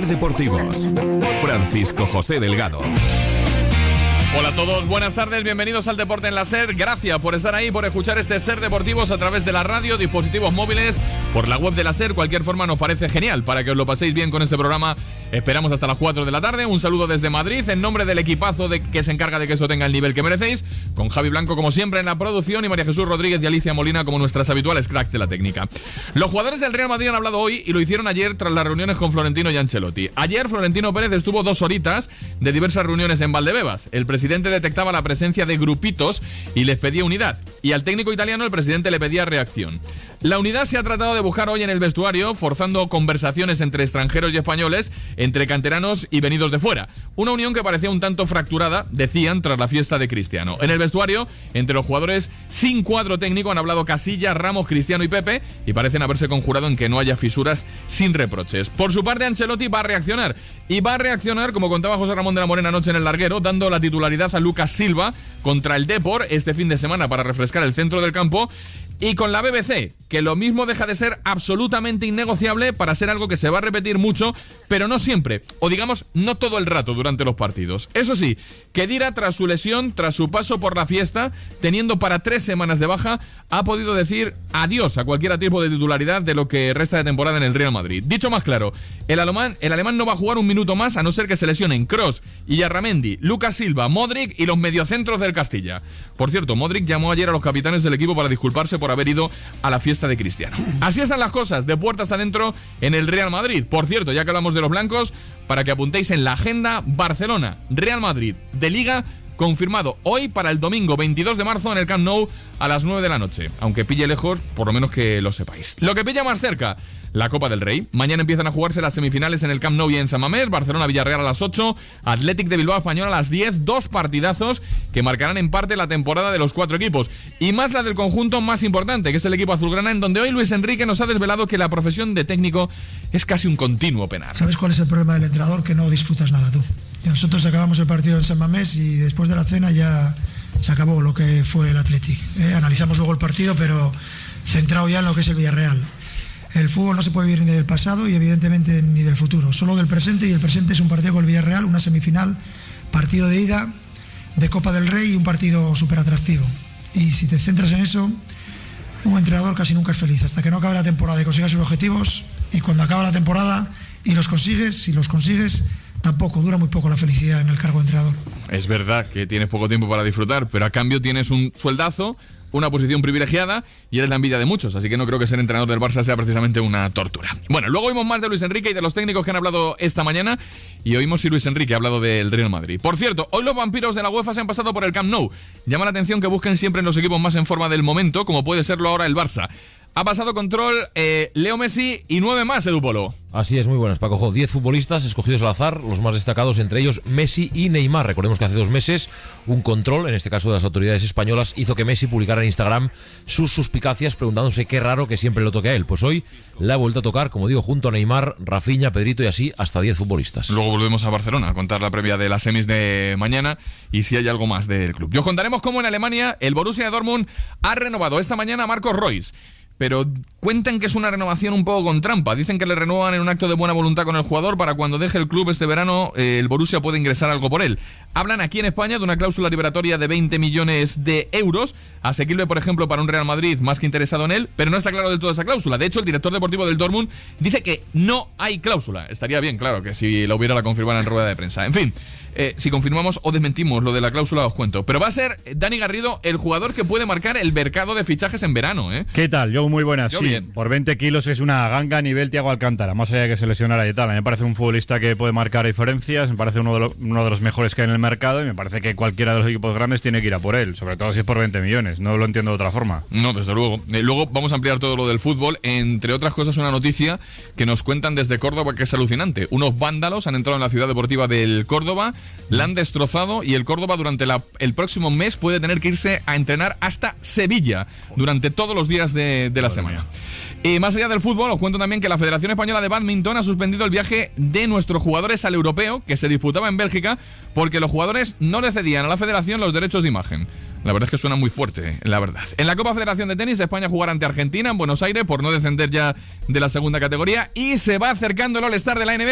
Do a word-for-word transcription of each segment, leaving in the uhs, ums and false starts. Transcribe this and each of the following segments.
Deportivos. Francisco José Delgado. Hola a todos, buenas tardes, bienvenidos al Deporte en la SER. Gracias por estar ahí, por escuchar este SER Deportivos a través de la radio, dispositivos móviles, por la web de la SER. Cualquier forma nos parece genial para que os lo paséis bien con este programa. Esperamos hasta las cuatro de la tarde. Un saludo desde Madrid en nombre del equipazo de que se encarga de que eso tenga el nivel que merecéis, con Javi Blanco como siempre en la producción y María Jesús Rodríguez y Alicia Molina como nuestras habituales cracks de la técnica. Los jugadores del Real Madrid han hablado hoy y lo hicieron ayer tras las reuniones con Florentino y Ancelotti. Ayer Florentino Pérez estuvo dos horitas de diversas reuniones en Valdebebas. El presidente detectaba la presencia de grupitos y les pedía unidad. Y al técnico italiano el presidente le pedía reacción. La unidad se ha tratado de buscar hoy en el vestuario, forzando conversaciones entre extranjeros y españoles, entre canteranos y venidos de fuera. Una unión que parecía un tanto fracturada, decían, tras la fiesta de Cristiano. En el vestuario, entre los jugadores sin cuadro técnico han hablado Casillas, Ramos, Cristiano y Pepe, y parecen haberse conjurado en que no haya fisuras sin reproches. Por su parte, Ancelotti va a reaccionar. Y va a reaccionar, como contaba José Ramón de la Morena anoche en el larguero, dando la titularidad a Lucas Silva contra el Depor este fin de semana para refrescar el centro del campo. Y con la B B C, que lo mismo deja de ser absolutamente innegociable para ser algo que se va a repetir mucho, pero no siempre, o digamos, no todo el rato durante los partidos. Eso sí, Khedira, tras su lesión, tras su paso por la fiesta, teniendo para tres semanas de baja, ha podido decir adiós a cualquier tipo de titularidad de lo que resta de temporada en el Real Madrid. Dicho más claro, el alemán, el alemán no va a jugar un minuto más a no ser que se lesionen Kroos, Illarramendi, Lucas Silva, Modric y los mediocentros del Castilla. Por cierto, Modric llamó ayer a los capitanes del equipo para disculparse por haber ido a la fiesta de Cristiano. Así están las cosas, de puertas adentro en el Real Madrid. Por cierto, ya que hablamos de los blancos, para que apuntéis en la agenda, Barcelona, Real Madrid, de Liga, confirmado hoy para el domingo veintidós de marzo en el Camp Nou a las nueve de la noche. Aunque pille lejos, por lo menos que lo sepáis. Lo que pilla más cerca, la Copa del Rey. Mañana empiezan a jugarse las semifinales en el Camp Nou y en San Mamés. Barcelona-Villarreal a las ocho, Athletic de Bilbao Español a las diez. Dos partidazos que marcarán en parte la temporada de los cuatro equipos. Y más la del conjunto más importante, que es el equipo azulgrana, en donde hoy Luis Enrique nos ha desvelado que la profesión de técnico es casi un continuo penar. ¿Sabes cuál es el problema del entrenador? Que no disfrutas nada tú. Y nosotros acabamos el partido en San Mamés y después de la cena ya se acabó lo que fue el Athletic. Eh, analizamos luego el partido, pero centrado ya en lo que es el Villarreal. El fútbol no se puede vivir ni del pasado y evidentemente ni del futuro, solo del presente, y el presente es un partido con el Villarreal, una semifinal, partido de ida, de Copa del Rey y un partido súper atractivo. Y si te centras en eso, un entrenador casi nunca es feliz, hasta que no acabe la temporada y consigas sus objetivos, y cuando acaba la temporada y los consigues, si los consigues, tampoco, dura muy poco la felicidad en el cargo de entrenador. Es verdad que tienes poco tiempo para disfrutar, pero a cambio tienes un sueldazo, una posición privilegiada y eres la envidia de muchos, así que no creo que ser entrenador del Barça sea precisamente una tortura. Bueno, luego oímos más de Luis Enrique y de los técnicos que han hablado esta mañana, y oímos si Luis Enrique ha hablado del Real Madrid. Por cierto, hoy los vampiros de la UEFA se han pasado por el Camp Nou. Llama la atención que busquen siempre en los equipos más en forma del momento, como puede serlo ahora el Barça. Ha pasado control eh, Leo Messi y nueve más, Edu Polo. Así es, muy buenas, Paco Jo. Diez futbolistas escogidos al azar, los más destacados entre ellos Messi y Neymar. Recordemos que hace dos meses un control, en este caso de las autoridades españolas, hizo que Messi publicara en Instagram sus suspicacias preguntándose qué raro que siempre lo toque a él. Pues hoy le ha vuelto a tocar, como digo, junto a Neymar, Rafinha, Pedrito y así hasta diez futbolistas. Luego volvemos a Barcelona a contar la previa de las semis de mañana y si hay algo más del club. Y os contaremos cómo en Alemania el Borussia Dortmund ha renovado esta mañana a Marcos Royce. Pero cuentan que es una renovación un poco con trampa. Dicen que le renuevan en un acto de buena voluntad con el jugador para cuando deje el club este verano, eh, el Borussia puede ingresar algo por él. Hablan aquí en España de una cláusula liberatoria de veinte millones de euros, asequible, por ejemplo, para un Real Madrid más que interesado en él, pero no está claro del todo esa cláusula. De hecho, el director deportivo del Dortmund dice que no hay cláusula. Estaría bien, claro, que si la hubiera la confirmaran en rueda de prensa. En fin, eh, si confirmamos o desmentimos lo de la cláusula os cuento. Pero va a ser Dani Garrido el jugador que puede marcar el mercado de fichajes en verano, ¿eh? ¿Qué tal? Yo muy buenas, Yo sí. bien. Por veinte kilos es una ganga a nivel Thiago Alcántara, más allá de que se lesionara y tal. A mí me parece un futbolista que puede marcar diferencias, me parece uno de, lo, uno de los mejores que hay en el mercado y me parece que cualquiera de los equipos grandes tiene que ir a por él, sobre todo si es por veinte millones, no lo entiendo de otra forma. No, desde luego. Eh, luego vamos a ampliar todo lo del fútbol, entre otras cosas una noticia que nos cuentan desde Córdoba que es alucinante. Unos vándalos han entrado en la ciudad deportiva del Córdoba, la han destrozado y el Córdoba durante la, el próximo mes puede tener que irse a entrenar hasta Sevilla durante todos los días de, de la semana. Y más allá del fútbol, os cuento también que la Federación Española de Bádminton ha suspendido el viaje de nuestros jugadores al europeo, que se disputaba en Bélgica, porque los jugadores no le cedían a la federación los derechos de imagen. La verdad es que suena muy fuerte, la verdad. En la Copa Federación de Tenis, España jugará ante Argentina en Buenos Aires por no descender ya de la segunda categoría y se va acercando el All-Star de la N B A.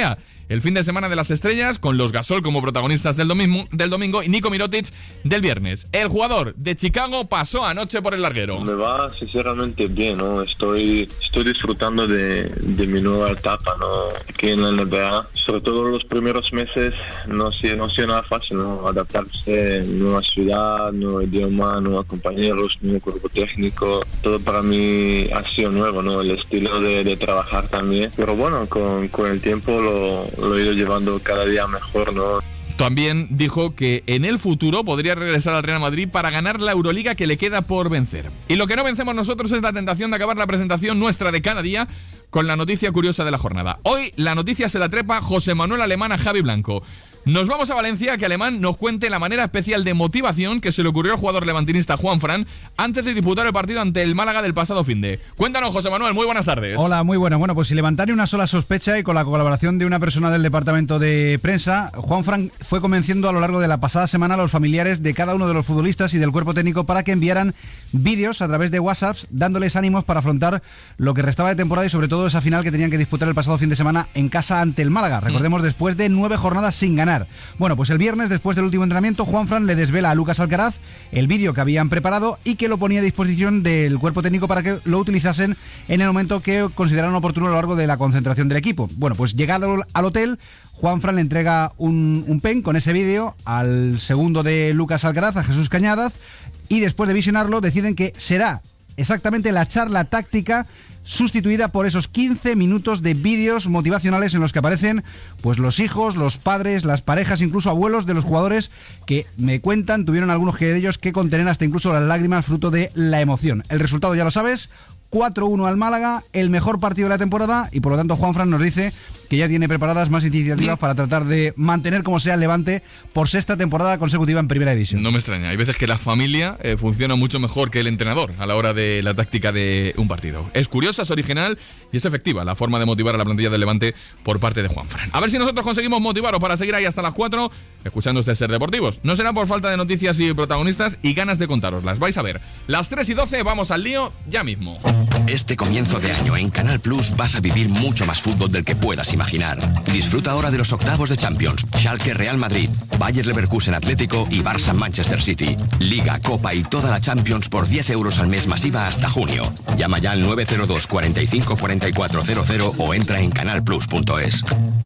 el fin de semana de las estrellas, con los Gasol como protagonistas del domingo, del domingo y Nico Mirotic del viernes. El jugador de Chicago pasó anoche por el larguero. Me va sinceramente bien, ¿no? Estoy, estoy disfrutando de, de mi nueva etapa, ¿no? Aquí en la N B A. Sobre todo los primeros meses no ha sido, no ha sido nada fácil, ¿no? Adaptarse, nueva ciudad, nuevo idioma, nuevos compañeros, nuevo cuerpo técnico. Todo para mí ha sido nuevo, ¿no? El estilo de, de trabajar también. Pero bueno, con, con el tiempo lo, lo he ido llevando cada día mejor, ¿no? También dijo que en el futuro podría regresar al Real Madrid para ganar la Euroliga que le queda por vencer. Y lo que no vencemos nosotros es la tentación de acabar la presentación nuestra de cada día con la noticia curiosa de la jornada. Hoy la noticia se la trepa José Manuel Alemán a Javi Blanco. Nos vamos a Valencia, que Alemán nos cuente la manera especial de motivación que se le ocurrió al jugador levantinista Juanfran antes de disputar el partido ante el Málaga del pasado finde. Cuéntanos, José Manuel, muy buenas tardes. Hola, muy buenas. Bueno, pues sin levantar ni una sola sospecha y con la colaboración de una persona del departamento de prensa, Juanfran fue convenciendo a lo largo de la pasada semana a los familiares de cada uno de los futbolistas y del cuerpo técnico para que enviaran vídeos a través de WhatsApp dándoles ánimos para afrontar lo que restaba de temporada y sobre todo esa final que tenían que disputar el pasado fin de semana en casa ante el Málaga. Recordemos, después de nueve jornadas sin ganar. Bueno, pues el viernes, después del último entrenamiento, Juanfran le desvela a Lucas Alcaraz el vídeo que habían preparado y que lo ponía a disposición del cuerpo técnico para que lo utilizasen en el momento que consideraron oportuno a lo largo de la concentración del equipo. Bueno, pues llegado al hotel, Juanfran le entrega un, un pen con ese vídeo al segundo de Lucas Alcaraz, a Jesús Cañadas, y después de visionarlo deciden que será exactamente la charla táctica sustituida por esos quince minutos de vídeos motivacionales en los que aparecen pues los hijos, los padres, las parejas, incluso abuelos de los jugadores que me cuentan, tuvieron algunos de ellos que contener hasta incluso las lágrimas fruto de la emoción. El resultado ya lo sabes, cuatro uno al Málaga, el mejor partido de la temporada, y por lo tanto Juanfran nos dice que ya tiene preparadas más iniciativas para tratar de mantener como sea el Levante por sexta temporada consecutiva en primera división. No me extraña, hay veces que la familia eh, funciona mucho mejor que el entrenador a la hora de la táctica de un partido. Es curiosa, es original y es efectiva la forma de motivar a la plantilla del Levante por parte de Juanfran. A ver si nosotros conseguimos motivaros para seguir ahí hasta las cuatro escuchando este Ser Deportivos. No será por falta de noticias y protagonistas y ganas de contaroslas. Vais a ver, las tres y doce, vamos al lío ya mismo. Este comienzo de año en Canal Plus vas a vivir mucho más fútbol del que puedas imaginar. Disfruta ahora de los octavos de Champions, Schalke Real Madrid, Bayer Leverkusen Atlético y Barça Manchester City. Liga, Copa y toda la Champions por diez euros al mes masiva hasta junio. Llama ya al nueve cero dos, cuarenta y cinco, cuarenta y cuatro cero cero o entra en canal plus punto es.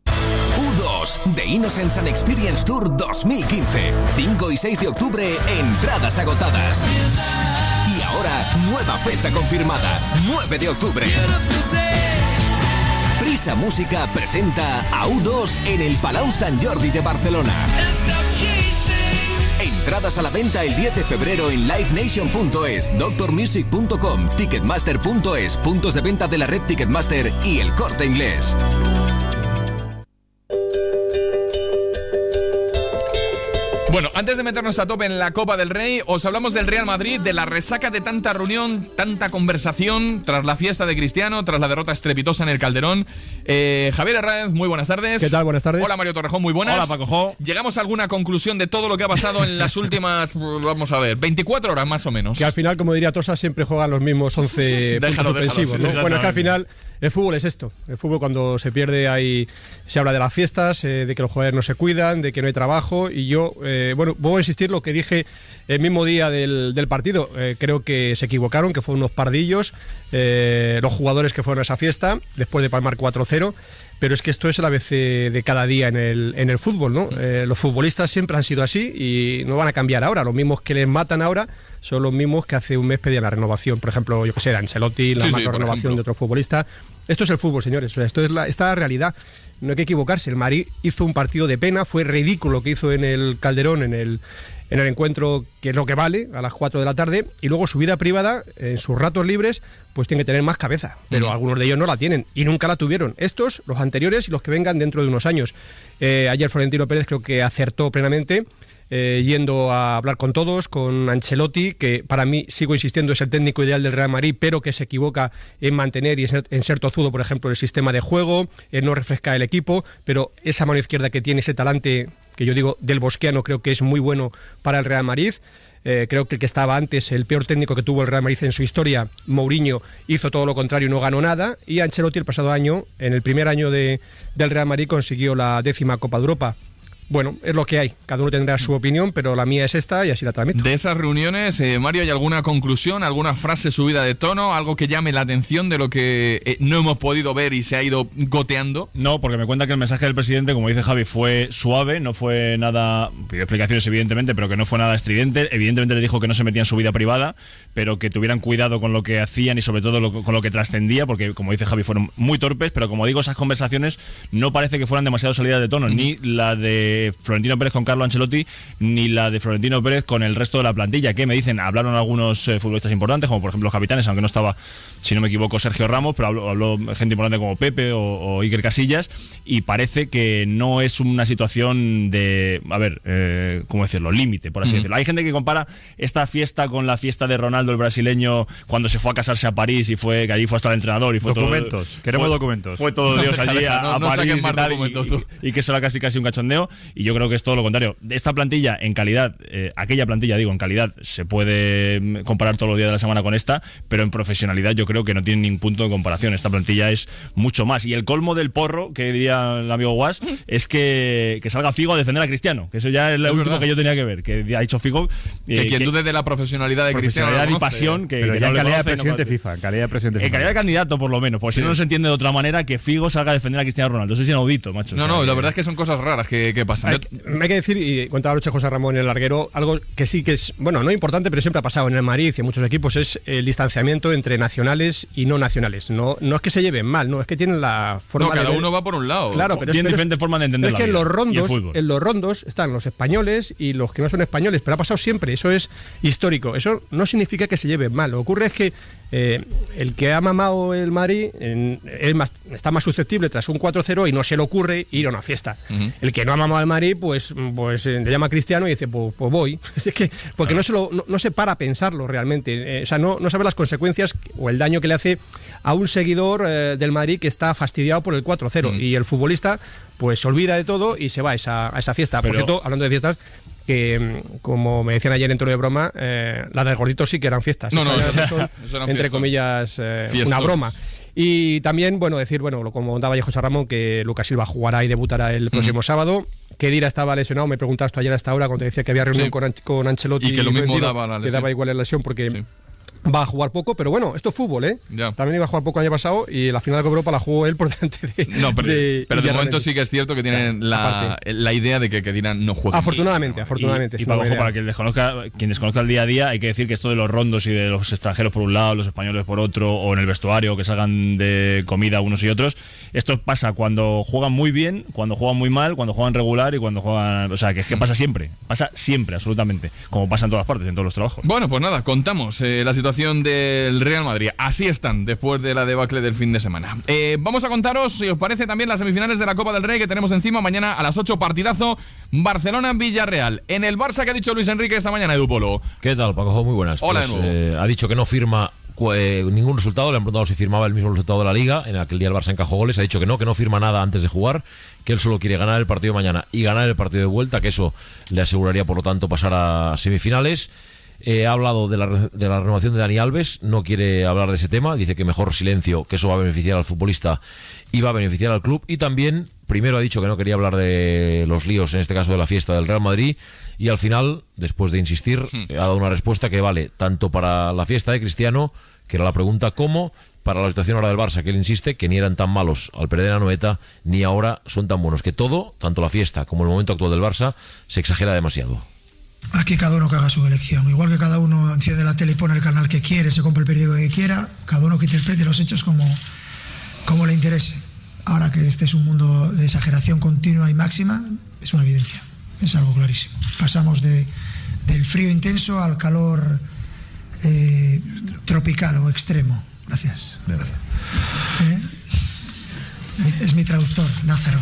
U dos The Innocence and Experience Tour dos mil quince. cinco y seis de octubre, entradas agotadas. Y ahora, nueva fecha confirmada, nueve de octubre. Prisa Música presenta a U dos en el Palau Sant Jordi de Barcelona. Entradas a la venta el diez de febrero en live nation punto es, doctor music punto com, ticketmaster punto es, puntos de venta de la red Ticketmaster y El Corte Inglés. Bueno, antes de meternos a tope en la Copa del Rey, os hablamos del Real Madrid, de la resaca de tanta reunión, tanta conversación tras la fiesta de Cristiano, tras la derrota estrepitosa en el Calderón. Eh, Javier Herráez, muy buenas tardes. ¿Qué tal? Buenas tardes. Hola Mario Torrejón, muy buenas. Hola Paco. ¿Llegamos a alguna conclusión de todo lo que ha pasado en las últimas, vamos a ver, veinticuatro horas más o menos? Que al final, como diría Tosa, siempre juegan los mismos once déjalo, puntos ofensivos, déjalo, sí, ¿no? Bueno, es que al final el fútbol es esto. El fútbol, cuando se pierde, ahí se habla de las fiestas, eh, de que los jugadores no se cuidan, de que no hay trabajo. Y yo, eh, bueno, voy a insistir lo que dije el mismo día del, del partido. Eh, creo que se equivocaron, que fueron unos pardillos eh, los jugadores que fueron a esa fiesta después de palmar cuatro cero. Pero es que esto es el A B C de cada día en el, en el fútbol, ¿no? Eh, los futbolistas siempre han sido así y no van a cambiar ahora. Los mismos que les matan ahora son los mismos que hace un mes pedían la renovación. Por ejemplo, yo que sé, de Ancelotti, la sí, macro sí, renovación ejemplo. de otro futbolista. Esto es el fútbol, señores. O sea, esto es la, esta realidad. No hay que equivocarse. El Madrid hizo un partido de pena. Fue ridículo lo que hizo en el Calderón, en el, en el encuentro, que es lo que vale, a las cuatro de la tarde. Y luego su vida privada, en sus ratos libres, pues tiene que tener más cabeza. Pero uh-huh. algunos de ellos no la tienen y nunca la tuvieron. Estos, los anteriores y los que vengan dentro de unos años. Eh, ayer Florentino Pérez creo que acertó plenamente. Eh, yendo a hablar con todos, con Ancelotti, que para mí, sigo insistiendo, es el técnico ideal del Real Madrid, pero que se equivoca en mantener y en ser, en ser tozudo, por ejemplo, el sistema de juego, en no refrescar el equipo, pero esa mano izquierda que tiene, ese talante, que yo digo, del bosquiano, creo que es muy bueno para el Real Madrid. Eh, creo que el que estaba antes, el peor técnico que tuvo el Real Madrid en su historia, Mourinho, hizo todo lo contrario y no ganó nada. Y Ancelotti el pasado año, en el primer año de, del Real Madrid, consiguió la décima Copa de Europa. Bueno, es lo que hay. Cada uno tendrá su opinión, pero la mía es esta y así la tramito. De esas reuniones, eh, Mario, ¿hay alguna conclusión, alguna frase subida de tono, algo que llame la atención de lo que eh, no hemos podido ver y se ha ido goteando? No, porque me cuenta que el mensaje del presidente, como dice Javi, fue suave, no fue nada, pidió explicaciones evidentemente, pero que no fue nada estridente. Evidentemente le dijo que no se metía en su vida privada, pero que tuvieran cuidado con lo que hacían y sobre todo lo, con lo que trascendía, porque como dice Javi, fueron muy torpes, pero como digo, esas conversaciones no parece que fueran demasiado salidas de tono, mm. ni la de Florentino Pérez con Carlo Ancelotti, ni la de Florentino Pérez con el resto de la plantilla, que me dicen, hablaron algunos eh, futbolistas importantes, como por ejemplo los capitanes, aunque no estaba, si no me equivoco, Sergio Ramos, pero habló, habló gente importante como Pepe o, o Iker Casillas, y parece que no es una situación de, a ver, eh, ¿cómo decirlo?, límite, por así mm. decirlo. Hay gente que compara esta fiesta con la fiesta de Ronaldo, el brasileño, cuando se fue a casarse a París y fue que allí fue hasta el entrenador y fue documentos, todo, queremos fue, documentos. Fue todo Dios allí a, no, a no París y, tal, y, y, y que eso era casi casi un cachondeo, y yo creo que es todo lo contrario. Esta plantilla en calidad, eh, aquella plantilla digo, en calidad se puede comparar todos los días de la semana con esta, pero en profesionalidad yo creo que no tiene ningún punto de comparación. Esta plantilla es mucho más, y el colmo del porro, que diría el amigo Guas, es que, que salga Figo a defender a Cristiano, que eso ya es lo es último verdad. que yo tenía que ver, que ha dicho Figo eh, que quien que, dude de la profesionalidad de profesionalidad Cristiano y pasión, que, pero que ya no en calidad conoce, de presidente no, FIFA, en calidad de presidente en FIFA. calidad de candidato por lo menos, porque sí. si no, no se entiende de otra manera que Figo salga a defender a Cristiano Ronaldo. Eso es inaudito, macho. No, o sea, no, que... la verdad es que son cosas raras que, que pasan. Hay, me hay que decir, y contaba anoche José Ramón en el larguero, algo que sí que es, bueno, no importante, pero siempre ha pasado en el Madrid y en muchos equipos, es el distanciamiento entre nacionales y no nacionales. No, no es que se lleven mal, no, es que tienen la forma no, cada de ver. uno va por un lado. Claro, pero tienen es, diferentes formas de entender es la que vida en los rondos, y el fútbol. En los rondos están los españoles y los que no son españoles, pero ha pasado siempre, eso es histórico. Eso no significa que se lleven mal. Lo que ocurre es que eh, el que ha mamado el Madrid en, es más, está más susceptible tras un cuatro cero y no se le ocurre ir a una fiesta. Uh-huh. El que no ha mamado el Madrid, pues, pues eh, le llama a Cristiano y dice, pues, pues voy. Es que, porque claro. no, se lo, no, no se para a pensarlo realmente. Eh, o sea, no, no sabe las consecuencias o el daño que le hace a un seguidor eh, del Madrid que está fastidiado por el cuatro cero. Uh-huh. Y el futbolista pues se olvida de todo y se va a esa, a esa fiesta. Pero... Por cierto, hablando de fiestas, que como me decían ayer en tono de broma, eh, las del gordito sí que eran fiestas. No, no, eso son, son, eso eran entre fiestas. comillas, eh, una broma. Y también, bueno, decir, bueno, como contaba ya José Ramón, que Lucas Silva jugará y debutará el próximo uh-huh. sábado. Kedira estaba lesionado, me preguntaste ayer a esta hora cuando decía que había reunión sí. con, con Ancelotti y que lo mismo Florentino, daba la lesión. Que daba igual la lesión porque... Sí. Va a jugar poco, pero bueno, esto es fútbol, ¿eh? Ya. También iba a jugar poco el año pasado y la final de Copa Europa la jugó él por delante de... No, pero de, pero de momento sí que es cierto que tienen claro, la, la idea de que Kedira no juegue. Afortunadamente, bien, afortunadamente. Y, y para, ojo, para quien desconozca, quien desconozca el día a día, hay que decir que esto de los rondos y de los extranjeros por un lado, los españoles por otro, o en el vestuario, que salgan de comida unos y otros, esto pasa cuando juegan muy bien, cuando juegan muy mal, cuando juegan regular y cuando juegan... O sea, que es que pasa siempre, pasa siempre, absolutamente, como pasa en todas partes, en todos los trabajos. Bueno, pues nada, contamos eh, la situación del Real Madrid. Así están después de la debacle del fin de semana. Eh, vamos a contaros, si os parece, también las semifinales de la Copa del Rey que tenemos encima mañana a las ocho, partidazo Barcelona-Villarreal. En el Barça, que ha dicho Luis Enrique esta mañana, Edu Polo. ¿Qué tal, Paco? Muy buenas. Hola, pues, de nuevo. Eh, ha dicho que no firma eh, ningún resultado, le han preguntado si firmaba el mismo resultado de la Liga. En aquel día el Barça encajó goles, ha dicho que no, que no firma nada antes de jugar, que él solo quiere ganar el partido de mañana y ganar el partido de vuelta, que eso le aseguraría, por lo tanto, pasar a semifinales. Eh, ha hablado de la, de la renovación de Dani Alves, no quiere hablar de ese tema, dice que mejor silencio, que eso va a beneficiar al futbolista y va a beneficiar al club. Y también, primero ha dicho que no quería hablar de los líos, en este caso de la fiesta del Real Madrid, y al final, después de insistir, hmm. ha dado una respuesta que vale tanto para la fiesta de Cristiano, que era la pregunta, como para la situación ahora del Barça, que él insiste que ni eran tan malos al perder a Anoeta, ni ahora son tan buenos, que todo, tanto la fiesta como el momento actual del Barça, se exagera demasiado. Aquí cada uno que haga su elección. Igual que cada uno enciende la tele y pone el canal que quiere, se compra el periódico que quiera, cada uno que interprete los hechos como, como le interese. Ahora que este es un mundo de exageración continua y máxima, es una evidencia, es algo clarísimo. Pasamos de, del frío intenso al calor eh, tropical o extremo. Gracias. Gracias. ¿Eh? Es mi traductor, Lázaro.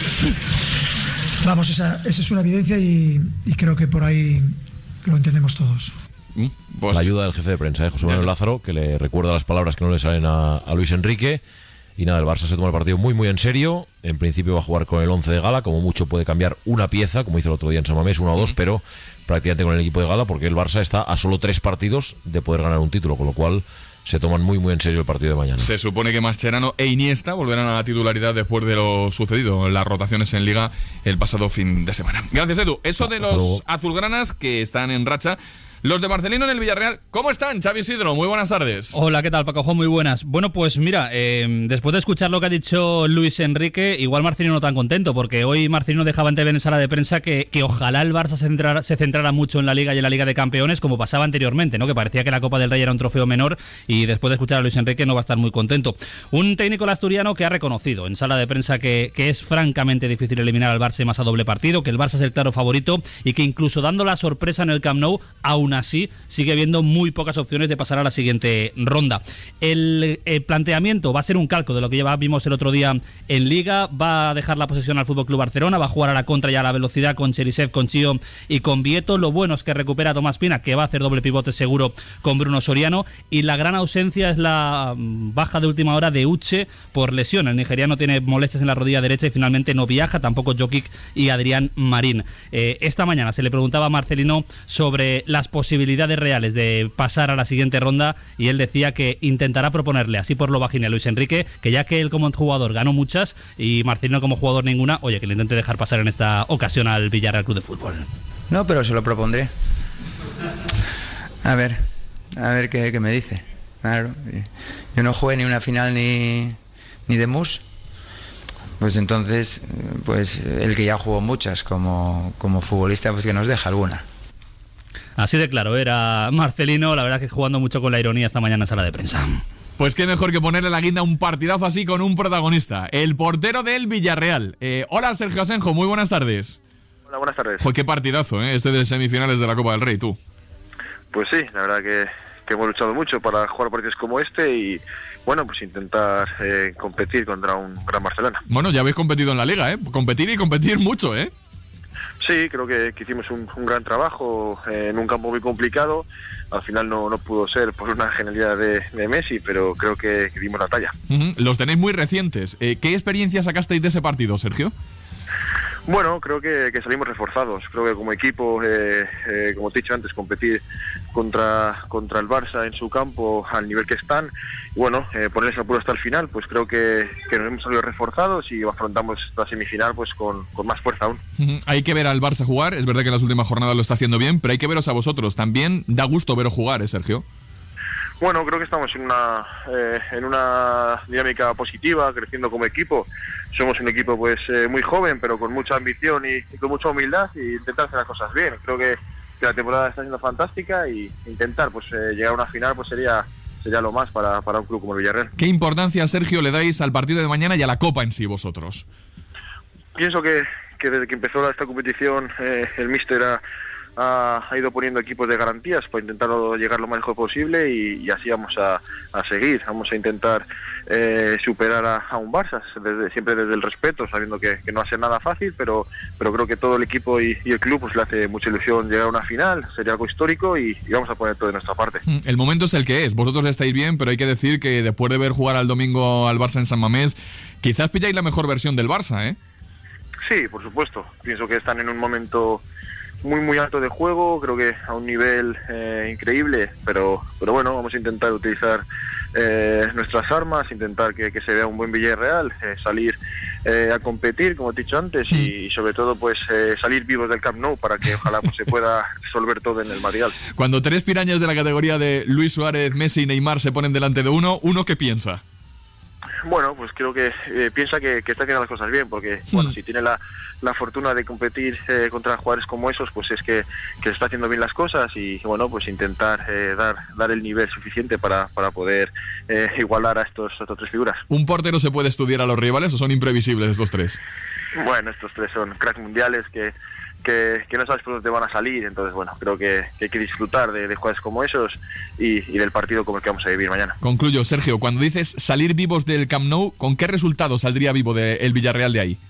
Vamos, esa, esa es una evidencia y, y creo que por ahí lo entendemos todos. Pues la ayuda del jefe de prensa, ¿eh? José Manuel Lázaro, que le recuerda las palabras que no le salen a, a Luis Enrique. Y nada, el Barça se toma el partido muy muy en serio. En principio va a jugar con el once de gala, como mucho puede cambiar una pieza, como hizo el otro día en San Mamés, una o dos, pero prácticamente con el equipo de gala, porque el Barça está a solo tres partidos de poder ganar un título, con lo cual se toman muy muy en serio el partido de mañana. Se supone que Mascherano e Iniesta volverán a la titularidad después de lo sucedido en las rotaciones en Liga el pasado fin de semana. Gracias, Edu. Eso de los azulgranas que están en racha. Los de Marcelino en el Villarreal, ¿cómo están? Xavi Isidro, muy buenas tardes. Hola, ¿qué tal, Paco? Muy buenas. Bueno, pues mira, eh, después de escuchar lo que ha dicho Luis Enrique, igual Marcelino no tan contento, porque hoy Marcelino dejaba entrever en sala de prensa que, que ojalá el Barça se centrara, se centrara mucho en la Liga y en la Liga de Campeones, como pasaba anteriormente, ¿no? Que parecía que la Copa del Rey era un trofeo menor, y después de escuchar a Luis Enrique no va a estar muy contento. Un técnico asturiano que ha reconocido en sala de prensa que, que es francamente difícil eliminar al Barça más a doble partido, que el Barça es el claro favorito y que incluso dando la sorpresa en el Camp Nou, aún así sigue habiendo muy pocas opciones de pasar a la siguiente ronda. El, el planteamiento va a ser un calco de lo que ya vimos el otro día en Liga. Va a dejar la posesión al F C Barcelona, va a jugar a la contra y a la velocidad con Cherisev, con Chío y con Vieto. Lo bueno es que recupera a Tomás Pina, que va a hacer doble pivote seguro con Bruno Soriano, y la gran ausencia es la baja de última hora de Uche por lesión. El nigeriano tiene molestias en la rodilla derecha y finalmente no viaja, tampoco Jokic y Adrián Marín. Eh, esta mañana se le preguntaba a Marcelino sobre las posibilidades reales de pasar a la siguiente ronda, y él decía que intentará proponerle así por lo bajín a Luis Enrique, que ya que él como jugador ganó muchas y Marcelino como jugador ninguna, oye, que le intente dejar pasar en esta ocasión al Villarreal Club de Fútbol. No, pero se lo propondré. A ver, a ver qué, qué me dice. Claro, yo no jugué ni una final ni, ni de mus. Pues entonces, pues el que ya jugó muchas como, como futbolista, pues que nos deja alguna. Así de claro era Marcelino, la verdad que jugando mucho con la ironía esta mañana en sala de prensa. Pues qué mejor que ponerle la guinda a un partidazo así con un protagonista, el portero del Villarreal. Eh, hola, Sergio Asenjo, muy buenas tardes. Hola, buenas tardes. Pues qué partidazo, ¿eh? Este de semifinales de la Copa del Rey, tú. Pues sí, la verdad que, que hemos luchado mucho para jugar partidos como este y, bueno, pues intentar eh, competir contra un gran Barcelona. Bueno, ya habéis competido en la Liga, ¿eh? Competir y competir mucho, ¿eh? Sí, creo que, que hicimos un, un gran trabajo eh, en un campo muy complicado. Al final no, no pudo ser por una genialidad de, de Messi, pero creo que, que dimos la talla. Uh-huh. Los tenéis muy recientes. Eh, ¿Qué experiencia sacasteis de ese partido, Sergio? Bueno, creo que, que salimos reforzados. Creo que como equipo, eh, eh, como te he dicho antes, competir contra, contra el Barça en su campo al nivel que están, y bueno, eh, ponerles a puro hasta el final, pues creo que, que nos hemos salido reforzados y afrontamos la semifinal pues con, con más fuerza aún. Uh-huh. Hay que ver al Barça jugar, es verdad que en las últimas jornadas lo está haciendo bien, pero hay que veros a vosotros. También da gusto veros jugar, ¿eh, Sergio? Bueno, creo que estamos en una eh, en una dinámica positiva, creciendo como equipo. Somos un equipo pues eh, muy joven, pero con mucha ambición y, y con mucha humildad, y intentar hacer las cosas bien. Creo que, que la temporada está siendo fantástica y intentar pues eh, llegar a una final pues sería sería lo más para, para un club como el Villarreal. ¿Qué importancia, Sergio, le dais al partido de mañana y a la Copa en sí vosotros? Pienso que, que desde que empezó esta competición eh, el míster ha Ha, ha ido poniendo equipos de garantías para intentar llegar lo más lejos posible y, y así vamos a, a seguir. Vamos a intentar eh, superar a, a un Barça, desde, siempre desde el respeto, sabiendo que, que no va a ser nada fácil, pero, pero creo que todo el equipo y, y el club pues le hace mucha ilusión llegar a una final, sería algo histórico y, y vamos a poner todo de nuestra parte. El momento es el que es, vosotros estáis bien, pero hay que decir que después de ver jugar al domingo al Barça en San Mamés, quizás pilláis la mejor versión del Barça, ¿eh? Sí, por supuesto. Pienso que están en un momento muy muy alto de juego, creo que a un nivel eh, increíble, pero pero bueno, vamos a intentar utilizar eh, nuestras armas, intentar que, que se vea un buen Villarreal, eh, salir eh, a competir, como he dicho antes, y, y sobre todo pues eh, salir vivos del Camp Nou para que ojalá pues, se pueda resolver todo en el Madrigal. Cuando tres pirañas de la categoría de Luis Suárez, Messi y Neymar se ponen delante de uno, ¿uno qué piensa? Bueno, pues creo que eh, piensa que, que está haciendo las cosas bien, porque bueno, si tiene la, la fortuna de competir eh, contra jugadores como esos, pues es que, que está haciendo bien las cosas y bueno, pues intentar eh, dar dar el nivel suficiente para, para poder eh, igualar a estos a estas tres figuras. ¿Un portero se puede estudiar a los rivales o son imprevisibles estos tres? Bueno, estos tres son cracks mundiales que Que, que no sabes por dónde van a salir, entonces bueno, creo que, que hay que disfrutar de, de jugadores como esos y, y del partido como el que vamos a vivir mañana. Concluyo, Sergio, cuando dices salir vivos del Camp Nou, ¿con qué resultado saldría vivo de, el Villarreal de ahí?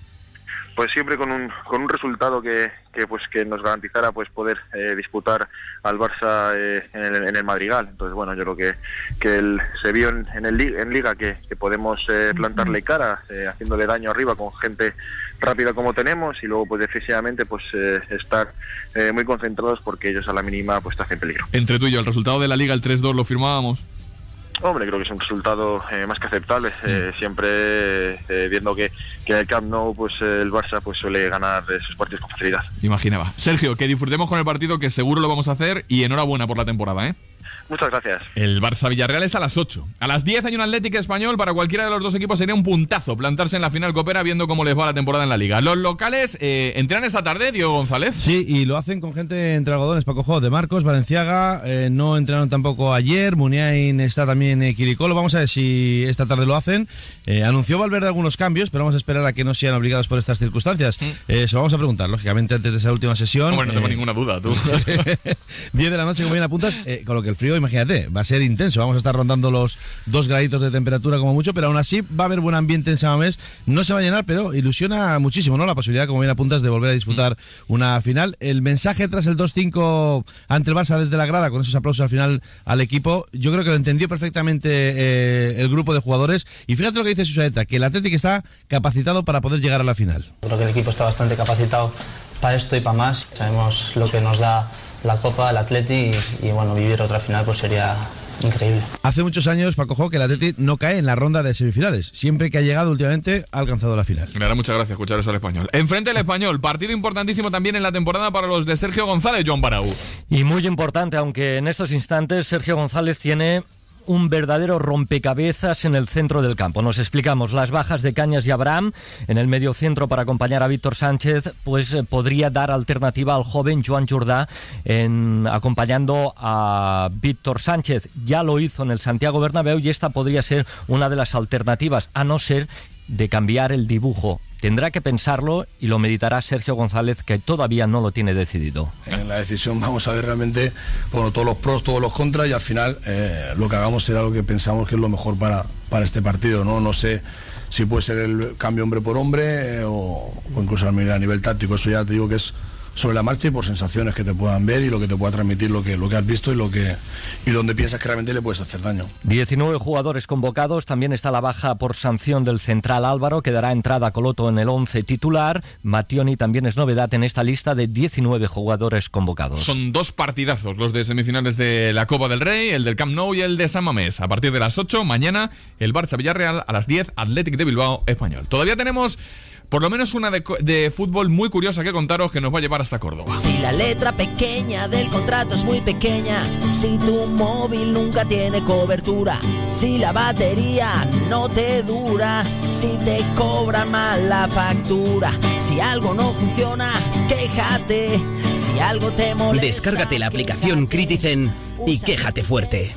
pues siempre con un con un resultado que, que pues que nos garantizara pues poder eh, disputar al Barça eh, en, el, en el Madrigal. Entonces bueno, yo creo que que el, se vio en, en, el, en Liga que, que podemos eh, plantarle cara eh, haciéndole daño arriba con gente rápida como tenemos, y luego pues defensivamente pues eh, estar eh, muy concentrados porque ellos a la mínima pues te hacen peligro. Entre tú y yo, el resultado de la Liga, el tres dos, ¿lo firmábamos? Hombre, creo que es un resultado eh, más que aceptable, eh, siempre eh, viendo que, que en el Camp Nou pues eh, el Barça pues suele ganar eh, sus partidos con facilidad. Imaginaba. Sergio, que disfrutemos con el partido, que seguro lo vamos a hacer, y enhorabuena por la temporada, ¿eh? Muchas gracias. El Barça-Villarreal es a las ocho. A las diez hay un Atlético Español. Para cualquiera de los dos equipos sería un puntazo plantarse en la final copera viendo cómo les va la temporada en la Liga. Los locales eh, entrenan esta tarde, Diego González. Sí, y lo hacen con gente entre algodones. Paco Jo, de Marcos, Valenciaga, eh, no entrenaron tampoco ayer. Muniain está también en Quiricolo. Vamos a ver si esta tarde lo hacen. Eh, anunció Valverde algunos cambios, pero vamos a esperar a que no sean obligados por estas circunstancias. Mm. Eh, se lo vamos a preguntar, lógicamente, antes de esa última sesión. Hombre, no tengo eh, ninguna duda, tú. diez de la noche, como bien apuntas, eh, con lo que el frío, imagínate, va a ser intenso. Vamos a estar rondando los dos graditos de temperatura como mucho, pero aún así va a haber buen ambiente en San Mamés. No se va a llenar, pero ilusiona muchísimo, ¿no? La posibilidad, como bien apuntas, de volver a disputar mm. una final. El mensaje tras el dos cinco ante el Barça desde la grada, con esos aplausos al final al equipo, yo creo que lo entendió perfectamente eh, el grupo de jugadores. Y fíjate lo que dice Susaeta, que el Atlético está capacitado para poder llegar a la final. Creo que el equipo está bastante capacitado para esto y para más. Sabemos lo que nos da la Copa, el Atleti, y, y bueno, vivir otra final pues sería increíble. Hace muchos años, Paco Jo, que el Atleti no cae en la ronda de semifinales. Siempre que ha llegado últimamente ha alcanzado la final. Me da muchas gracias escuchar eso al Español. Enfrente el Español, partido importantísimo también en la temporada para los de Sergio González, Joan Barau. Y muy importante, aunque en estos instantes Sergio González tiene un verdadero rompecabezas en el centro del campo. Nos explicamos, las bajas de Cañas y Abraham en el mediocentro para acompañar a Víctor Sánchez, pues eh, podría dar alternativa al joven Joan Jordà en, acompañando a Víctor Sánchez. Ya lo hizo en el Santiago Bernabéu y esta podría ser una de las alternativas, a no ser de cambiar el dibujo. Tendrá que pensarlo y lo meditará Sergio González, que todavía no lo tiene decidido. En la decisión vamos a ver realmente, bueno, todos los pros, todos los contras, y al final eh, lo que hagamos será lo que pensamos que es lo mejor para, para este partido, ¿no? No sé si puede ser el cambio hombre por hombre eh, o, o incluso a nivel táctico. Eso ya te digo que es sobre la marcha y por sensaciones que te puedan ver y lo que te pueda transmitir lo que, lo que has visto y lo que y donde piensas que realmente le puedes hacer daño. diecinueve jugadores convocados, también está la baja por sanción del central Álvaro, que dará entrada a Coloto en el once titular. Mattioni también es novedad en esta lista de diecinueve jugadores convocados. Son dos partidazos los de semifinales de la Copa del Rey, el del Camp Nou y el de San Mamés. A partir de las ocho, mañana el Barça-Villarreal, a las diez, Athletic de Bilbao Español. Todavía tenemos por lo menos una de, de fútbol muy curiosa que contaros, que nos va a llevar hasta Córdoba. Si la letra pequeña del contrato es muy pequeña, si tu móvil nunca tiene cobertura, si la batería no te dura, si te cobran mal la factura, si algo no funciona, quéjate, si algo te molesta. Descárgate la aplicación Critizen y quéjate fuerte.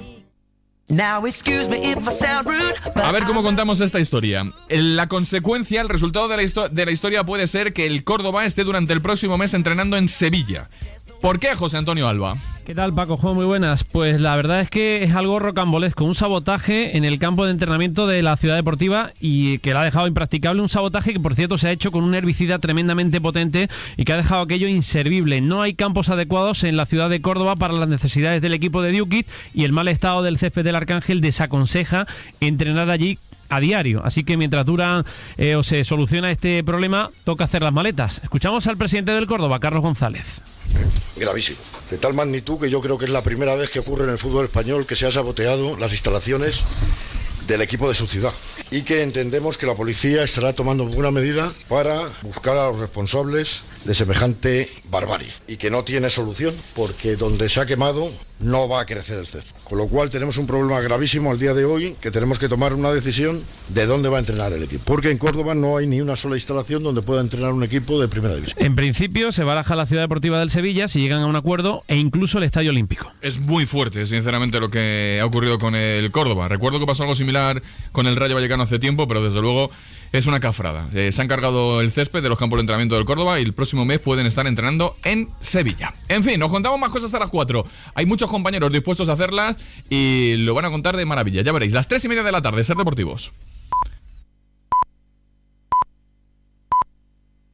A ver cómo contamos esta historia. La consecuencia, el resultado de la, histo- de la historia puede ser que el Córdoba esté durante el próximo mes entrenando en Sevilla. ¿Por qué, José Antonio Alba? ¿Qué tal, Paco? Jo, muy buenas. Pues la verdad es que es algo rocambolesco. Un sabotaje en el campo de entrenamiento de la Ciudad Deportiva y que la ha dejado impracticable. Un sabotaje que, por cierto, se ha hecho con un herbicida tremendamente potente y que ha dejado aquello inservible. No hay campos adecuados en la ciudad de Córdoba para las necesidades del equipo de Diukit y el mal estado del césped del Arcángel desaconseja entrenar allí a diario. Así que mientras dura eh, o se soluciona este problema, toca hacer las maletas. Escuchamos al presidente del Córdoba, Carlos González. Gravísimo, de tal magnitud que yo creo que es la primera vez que ocurre en el fútbol español que se ha saboteado las instalaciones del equipo de su ciudad y que entendemos que la policía estará tomando alguna medida para buscar a los responsables de semejante barbarie y que no tiene solución porque donde se ha quemado no va a crecer el césped. Con lo cual tenemos un problema gravísimo al día de hoy, que tenemos que tomar una decisión de dónde va a entrenar el equipo. Porque en Córdoba no hay ni una sola instalación donde pueda entrenar un equipo de primera división. En principio se baraja la Ciudad Deportiva del Sevilla si llegan a un acuerdo e incluso el Estadio Olímpico. Es muy fuerte, sinceramente, lo que ha ocurrido con el Córdoba. Recuerdo que pasó algo similar con el Rayo Vallecano hace tiempo, pero desde luego es una cafrada. Eh, se han cargado el césped de los campos de entrenamiento del Córdoba y el próximo mes pueden estar entrenando en Sevilla. En fin, nos contamos más cosas a las cuatro. Hay muchos compañeros dispuestos a hacerlas y lo van a contar de maravilla. Ya veréis, las tres y media de la tarde, Ser Deportivos.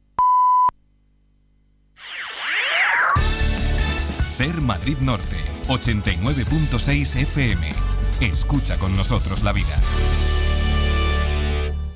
Ser Madrid Norte, ochenta y nueve punto seis F M. Escucha con nosotros la vida.